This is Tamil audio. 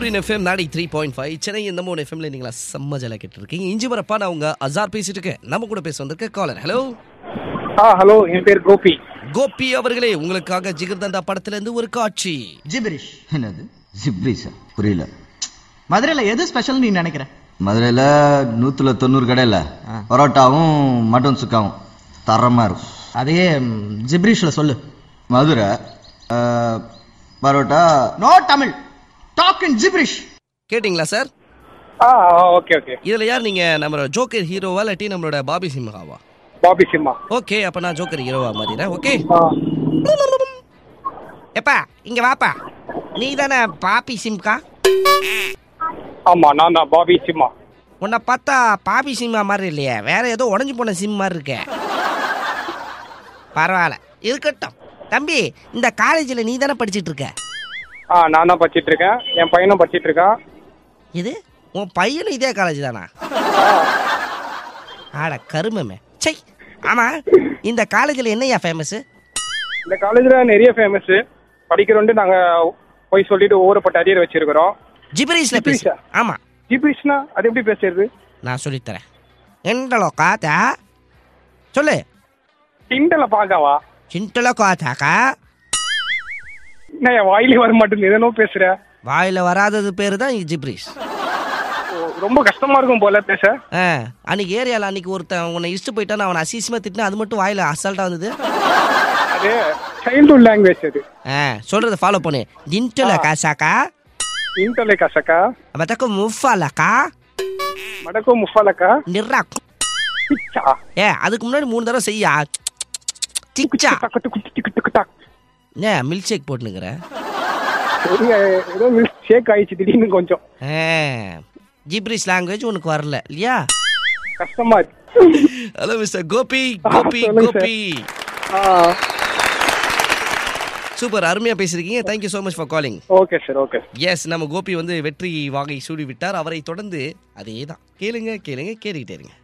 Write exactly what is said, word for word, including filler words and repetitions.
சூரியன் எஃப்எம் நாடி த்ரீ பாயிண்ட் ஃபைவ் சென்னை இந்த மூணு எஃப்எம்ல நீங்களா செம்ம ஜல கேட்டுருக்கீங்க. இஞ்சி வரப்பா நான் உங்க அசார் பேசிட்டு இருக்கேன். நம்ம கூட பேச வந்திருக்க காலர். ஹலோ ஆ ஹலோ, என் பேர் கோபி. கோபி அவர்களே, உங்களுக்காக ஜிகர்தண்டா படத்துல இருந்து ஒரு காட்சி. ஜிப்ரிஷ். என்னது ஜிப்ரிஷா? புரியல. மதுரையில எது ஸ்பெஷல் நீ நினைக்கிற? மதுரையில நூத்துல தொண்ணூறு கடையில பரோட்டாவும் மட்டன் சுக்காவும் தரமா இருக்கும். அதையே ஜிப்ரிஷ்ல சொல்லு. Madurai parotta. No Tamil, talk in gibberish. கேட்டிங்களா சார்? ஆ ஓகே ஓகே. இதுல யார் நீங்க? நம்ம ஜோக்கர் ஹீரோவா இல்லாட்டி நம்மளோட பாபி சிம்ஹாவா? பாபி சிம்மா. ஓகே, அப்ப நான் ஜோக்கர் ஹீரோவா மாறிடுறேன். ஓகே. ஆ எப்பா இங்க வாப்பா. நீ தானே பாபி சிம்கா? ஆமா, நான் தான் பாபி சிம்மா. உன்னை பார்த்தா பாபி சிம்மா மாதிரி இல்லையே, வேற ஏதோ உடஞ்சு போன சிம் மாதிரி இருக்க. பரவாயில்ல, இருக்கட்டும். தம்பி, இந்த காலேஜில் நீ தானே படிச்சுட்டு இருக்க? ஆ நான் தான் படிச்சிட்டு இருக்கேன், என் பையனும் படிச்சிட்டு இருக்கான். இது உன் பையனும் இதே காலேஜ் தானா? ஆட கருமமே. சை. ஆமா, இந்த காலேஜில் என்னையா ஃபேமஸ்? இந்த காலேஜ்ல நிறைய ஃபேமஸ். படிக்கிறோண்டு நாங்க போய் சொல்லிட்டு ஊறப்பட்ட அரியர் வச்சிருக்கிறோம். ஜிப்ரீஷ்ல பேசு. ஆமா, ஜிப்ரிஷ்னா அது எப்படி பேசுறது? நான் சொல்லித்தரேன். எண்டலோ காத்தா சொல்லு. டிண்டல பாக்காவா? சிண்டலோ காத்தாக்கா. நான் என் வாயிலே வர மாட்டேங்குது, எதனோ பேசுற. வாயில வராதது பேரு தான் ஜிப்ரீஷ். ரொம்ப கஷ்டமா இருக்கும் போல பேச. ஆ, அன்னைக்கு ஏரியால அன்னைக்கு ஒருத்தன் உன்னை இஷ்டு போயிட்டான்னு அவனை அசிசமா திட்டினா அது மட்டும் வாயில அசால்ட்டா வந்தது. அது சைல்ட்ஹுட் லாங்குவேஜ். அது ஆ, சொல்றத ஃபாலோ பண்ணு. டிண்டல காசாக்கா. இன்டலே கசக்கா. மதக்கு முஃபாலக்கா. மடக்கோ முஃபாலக்கா. நிர்ரா. பிச்சா. ஏ, அதுக்கு முன்னாடி மூணு தடவை செய்யா. சிச்சா. ஏ, மில்க் ஷேக் போட்டுனுக்குற. ஏதோ மில்க் ஷேக் ஆயிடுச்சு திடீர்னு கொஞ்சம். ஜிப்ரிஷ் லாங்குவேஜ் உனக்கு வரல இல்லையா? கஷ்டமா இருக்கு. Hello mister Gopi. Gopi Gopi super, அருமையா பேசிருக்கீங்க. Thank you so much for calling. Okay sir, okay. Yes, நம்ம கோபி வந்து வெற்றி வாகை சூடி விட்டார். அவரை தொடர்ந்து அதே தான். கேளுங்க கேளுங்க கேட்டுக்கிட்டே இருங்க.